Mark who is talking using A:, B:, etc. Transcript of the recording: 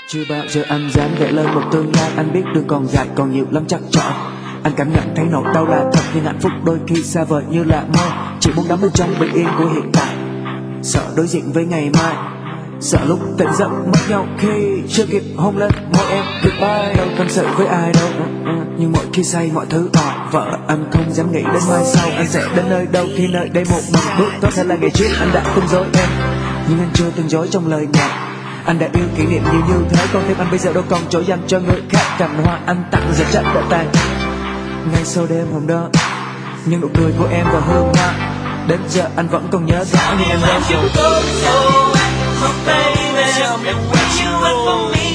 A: Chưa bao giờ anh dám vẽ lên một tương lai. Anh biết đường còn dài còn nhiều lắm chắc chở. Anh cảm nhận thấy nỗi đau là thật, nhưng hạnh phúc đôi khi xa vời như là mơ. Chỉ muốn đắm bên trong bình yên của hiện tại, sợ đối diện với ngày mai, sợ lúc tỉnh giấc mất nhau khi chưa kịp hôn lên môi em goodbye. Đâu tâm sự với ai đâu, nhưng mỗi khi say mọi thứ đòi vỡ. Anh không dám nghĩ đến mai sau anh sẽ đến nơi đâu, khi nơi đây một mình bước. Có thể là ngày trước anh đã từng dối em, nhưng anh chưa từng dối trong lời ngọt. Anh đã yêu kỷ niệm nhiều như thế, con tim anh bây giờ đâu còn chỗ dành cho người khác. Cành hoa anh tặng giờ chắc đã tàn ngay sau đêm hôm đó, nhưng nụ cười của em và hương hoa đến giờ anh vẫn còn nhớ rõ. Nhưng em đâu rồi.